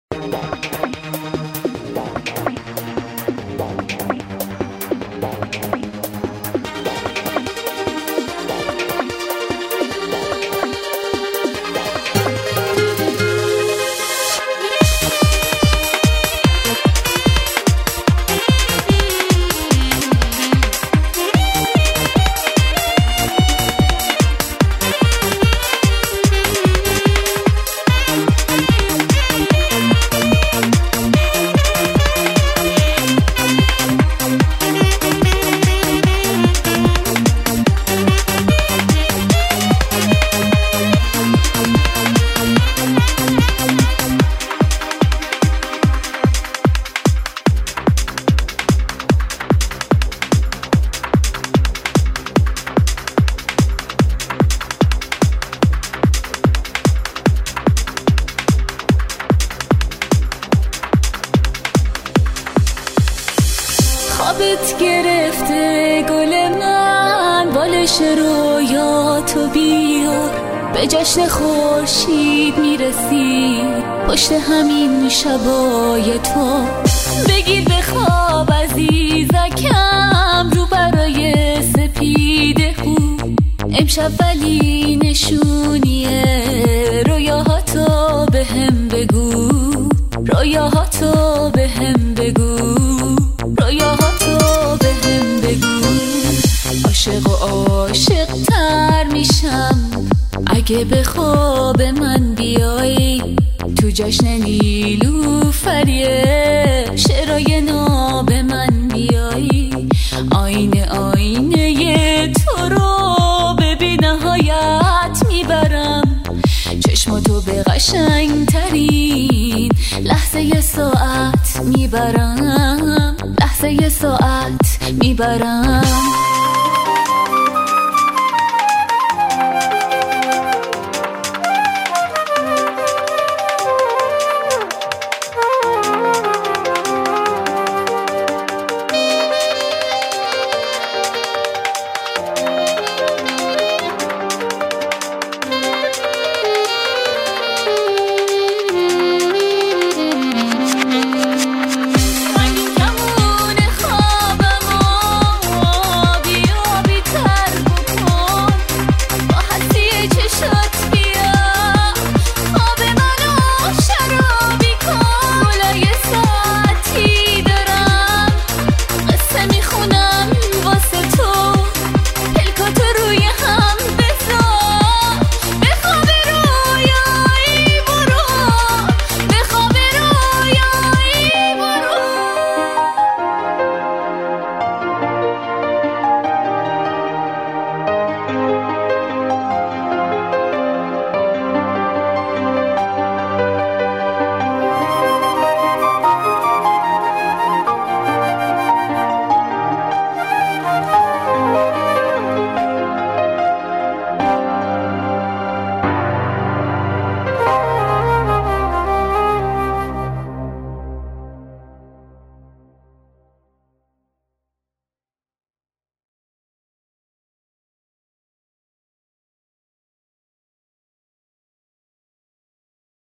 خوابت گرفته گل من، بالش رویاتو بیار، به جشن خورشید میرسی پشت همین شبای تو. بگیر بخواب عزیزکم رو برای سپیده خون، امشب ولی نشونیه رویاهاتو به هم بگو، رویاهاتو به هم بگو، رویاهاتو به هم بگو. عاشق و عاشق تر میشم اگه به خواب من بیایی، تو جشن نیلوفریه شعرای ناب من بیایی. آینه آینه تو رو به بی نهایت میبرم، چشماتو به قشنگ ترین لحظه ساعت میبرم، لحظه ساعت میبرم.